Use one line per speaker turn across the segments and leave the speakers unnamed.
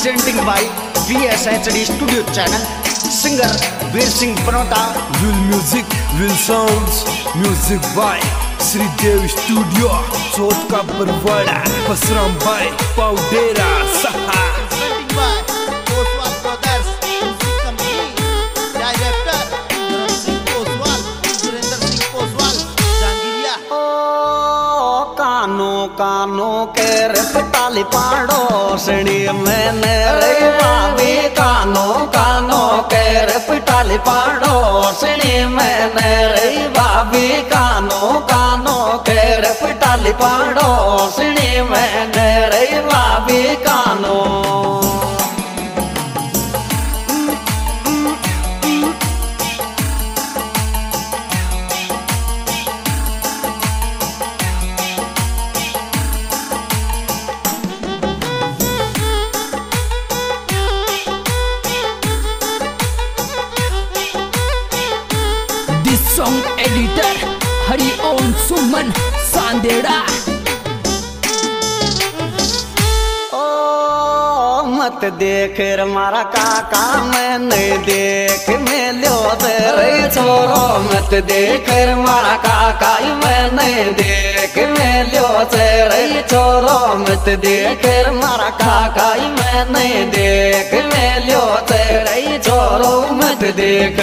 presenting by VSHD Studio Channel. Singer Veer Singh Panota.
Will music, will sounds, music by Sri Dev Studio. Chot ka Barwada, Basram by Powdera Saha.
Presenting by Oswal Brothers Music Company. Director Dharam Singh Oswal, Surinder Singh Oswal, Jangiria.
ओ कानो कानो के रपटाली पाड़ो सड़ी मैंने रे बाबी कानो कानो के रपटाली पाड़ो सड़ी मैंने रे बाबी कानो कानो के रपटाली पाड़ो सड़ी मैंने रे बाबी कानो
Song editor Hari Om Suman Sandera.
ओ मत देख मारा काका मैंने देख में लो तेरे छोरो मत देख मारा काका मैंने देख में लो तेरे छोरो मत देख मारा काका मैंने देख में लो तेरे छोरो मत देख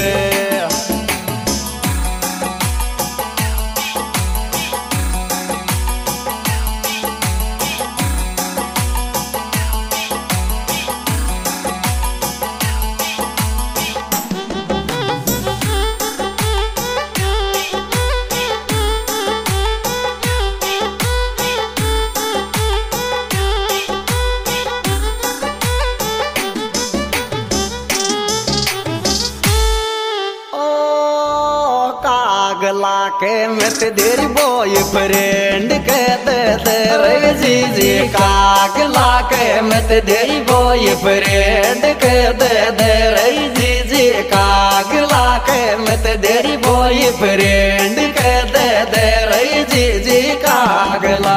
कागला के मत देरी बॉय फ्रेंड कहते तेरे जीजी कागला के मत देरी बॉय फ्रेंड कहते तेरे जीजी कागला के मत देरी बॉय फ्रेंड कहते तेरे जीजी कागला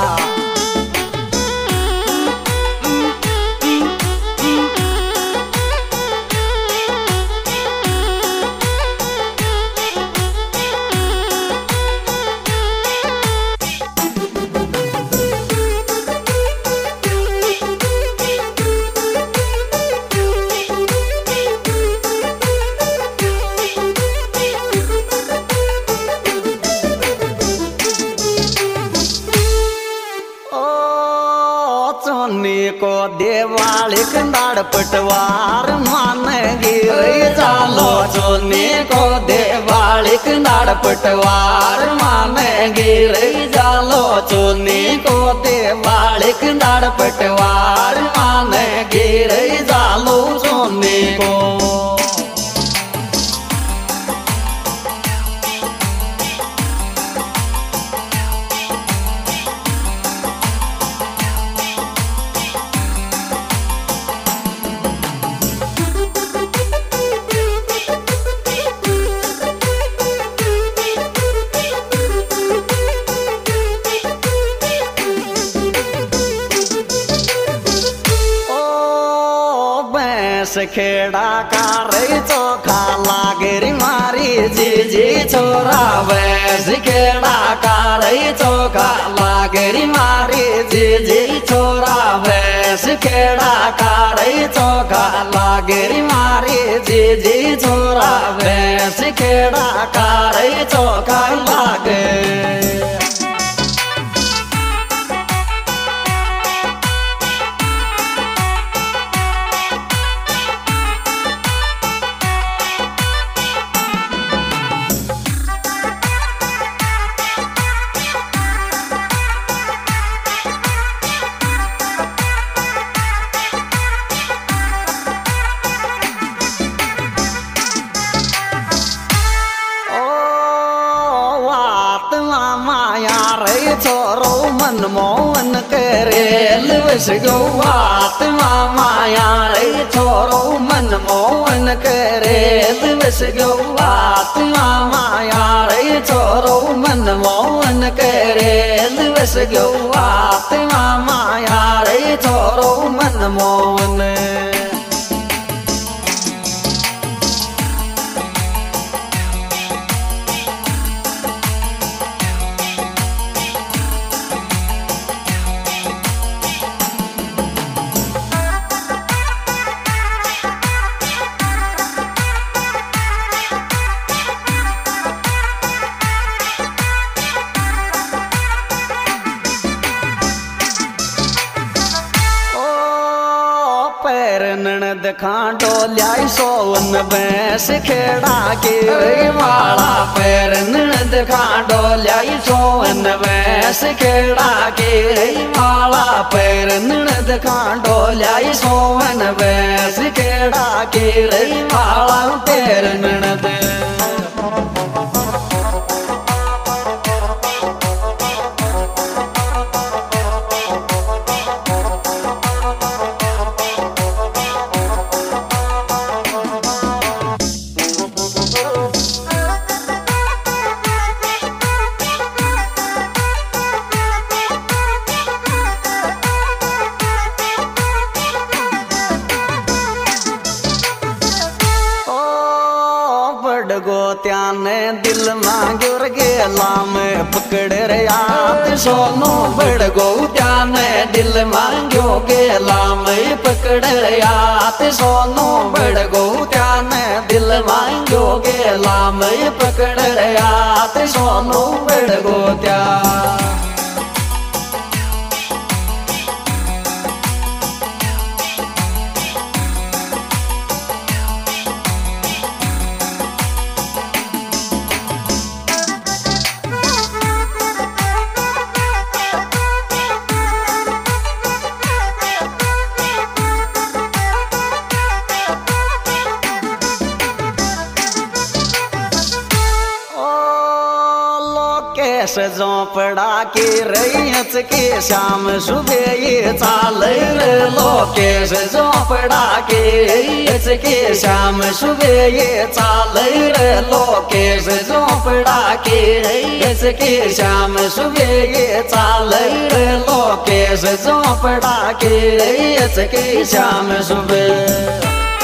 चोनी को देवाली कंदाड़ पटवार मानेगी रे चालो चोनी को देवाली कंदाड़ पटवार मानेगी रे चालो चोनी को देवाली कंदाड़ पटवार मानेगी रे चालो चोनी को खेड़ा का रे चोखा लागेरी मारी जीजी छोरा वैस खेड़ा का रे चोखा लागेरी मारी जीजी छोरा वैस खेड़ा का रे चोखा लागेरी मारी जीजी छोरा वैस खेड़ा का रे चोखा लागे छोरो मन मोहन करेल वस गौवात माया रे छोरो मन मोहन करेल वस गौवात माया रे छोरो मन मोहन करेल वस गौवात माया रे छोरो मनमोहन। ननद खांडो ल्याई सोवन भैंस खेड़ा के वाला पैर। ननद खांडो ल्याई सोवन भैंस खेड़ा के वाला पैर। ननद खांडो ल्याई सोवन भैंस खेड़ा के वाला पैर। ननद गोत्याने दिल मांग्योर गेला में पकड़ रयात सोनू बड़ गोत्याने दिल मांग्यो गेला में पकड़ रयात सोनू बड़ गोत्याने दिल मांग्यो गेला में पकड़ रयात सोनू बड़ गोत्या। झोंपड़ा के रैयत के शाम सुबह ये चाल लोकेश। झोंपड़ा के रैयत के शाम सुबह ये चाल लोकेश। झोंपड़ा के रैयत के शाम सुबह ये चाल लोकेश। झोंपड़ा के रैयत के शाम सुबह।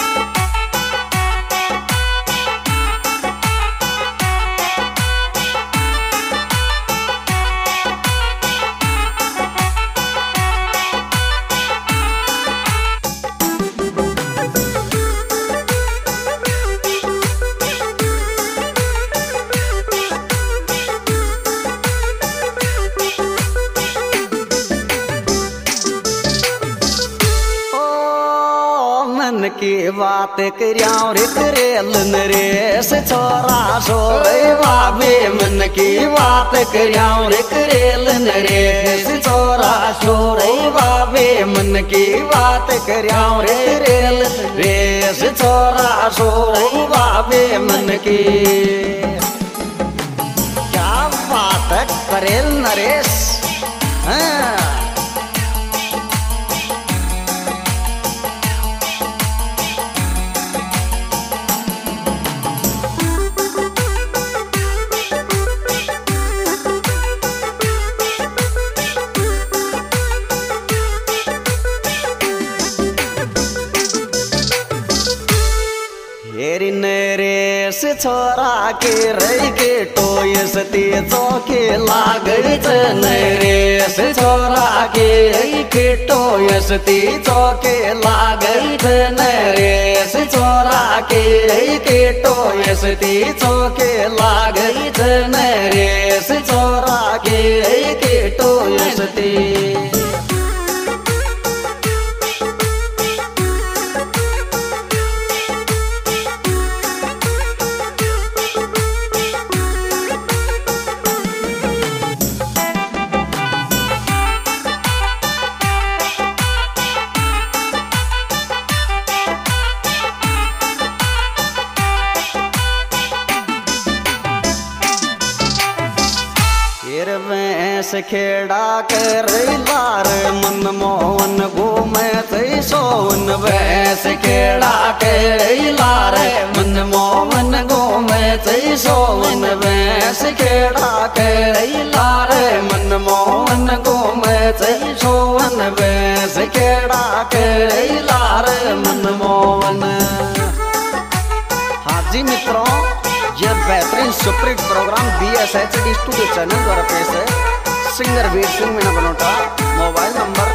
मन की बात करियां रे करेल नरेश छोरा सोरे बाबे। मन की बात करियां रे करेल नरेश छोरा सोरे बाबे। मन की बात करियां रे करेल नरेश छोरा सोरे बाबे। मन की क्या बात करेल नरेश। हाँ नरेश छोरा के रई के टोयस ते चौके लागई। नरेश छोरा के रई के टोयस ते चौके लागई। नरेश छोरा के रई के टोयस ते चौके लागई। नरेश छोरा के रई के टोयस ते। भैंस खेड़ा कर लार मनमोहन घूमे थे सोन। भैंस खेड़ा खेड़ा के लारे मन मोहन घूमे चई सोवन भैंस खेड़ा के लारे मन मोहन घूमे चई सोवन भैंस खेड़ा के लारे मन मोहन। हाँ जी मित्रों, ये बेहतरीन superhit program BSHD studio channel द्वारा पेश है। Singer Veer Singh Meena Banota, mobile number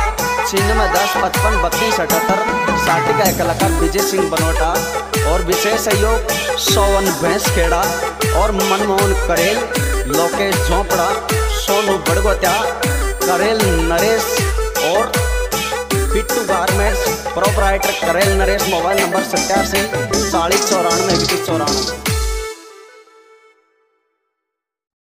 9610553278, साटी का कलाकार विजय सिंह बनोटा और विशेष सहयोग सोवन भैंस खेड़ा और मनमोहन करेल, लोकेश झोपड़ा, सोनू बड़गोत्या, करेल नरेश और बिट्टू गारमेंट्स, प्रोपराइटर करेल नरेश। Mobile number 87 4094 2194।